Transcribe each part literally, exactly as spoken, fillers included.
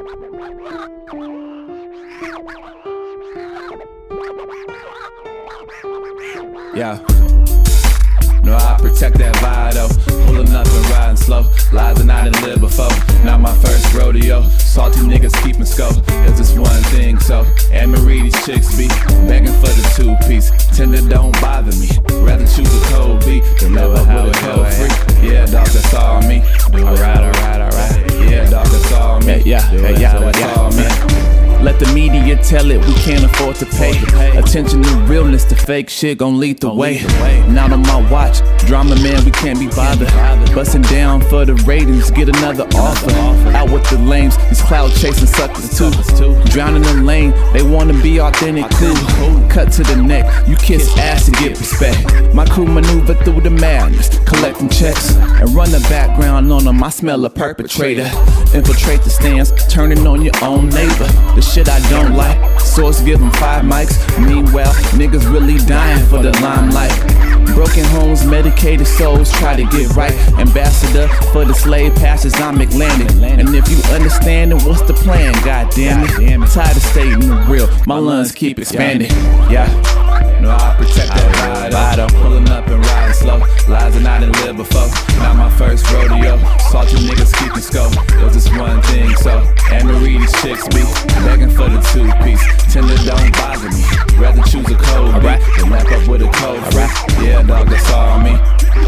Yeah. No, I protect that vibe though. Pulling up and riding slow. Lies and I didn't live before. Not my first rodeo. Salty niggas keeping scope. It's just one thing, so Anne-Marie, these chicks be begging for the two-piece. Tender don't bother me. Rather choose a cold beat than live up with a cold free. Yeah, dog, that's all me. Alright, alright, alright. Yeah, dog, that's all me. Yeah, yeah, yeah, so that's yeah, all me. Let the media tell it, we can't afford to pay attention to realness, the fake shit gon' lead the way. Not on my watch, drama man, we can't be bothered. Bustin' down for the ratings, get another offer. Out with the lames, these cloud chasing suckers too. Drowning in the lane, they wanna be authentic cool. Cut to the neck, you kiss ass to get respect. My crew maneuver through the madness, collecting checks and run the background on them. I smell a perpetrator. Infiltrate the stands, turning on your own neighbor. The shit I don't like, source give them five mics. Meanwhile, niggas really dying for the limelight. Broken homes, medicated souls try to get right. Ambassador for the slave passage, I'm McLandon. And if you understand it, what's the plan? God damn it, tired of stating the real. My lungs keep expanding. Yeah. No, I protect that vibe. Pulling up and riding slow. Lies and I didn't live before. Not my first rodeo. Salty niggas keeping scope. It was just one thing, so Anne-Marie, these chicks be begging for the two-piece. Tender don't bother me. Rather choose a cold beat than wrap up with a cold free. Yeah, dog, that's all me.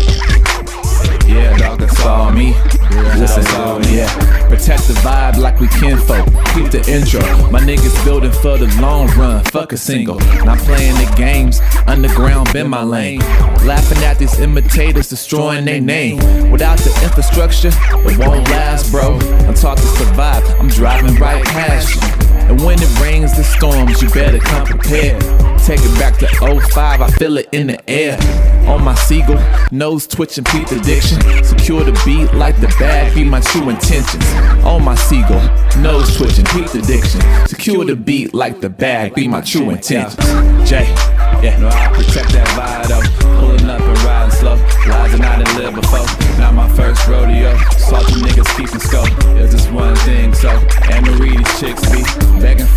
Yeah, dog, that's all me. Listen, That's all me. yeah. Protect the vibe like we kinfolk. Keep the intro. My niggas building for the long run. Fuck a single. Not playing the games. Underground been my lane. Laughing at these imitators, destroying their name. Without the infrastructure, it won't last, bro. I'm taught to survive. I'm driving right past you. And when it rains, the storms, you better come prepared. Take it back to oh five, I feel it in the air. On my seagull, nose twitching, peep addiction. Secure the beat like the bag, be my true intentions. On my seagull, nose twitching, peep addiction. Secure the beat like the bag, be my true intentions. Jay, yeah. No, I protect that vibe though. Pulling up and riding slow. Lies and I didn't live before. Not my first rodeo. Salty niggas keeping scope. It's just one thing, so Anne-Marie, these chicks be begging for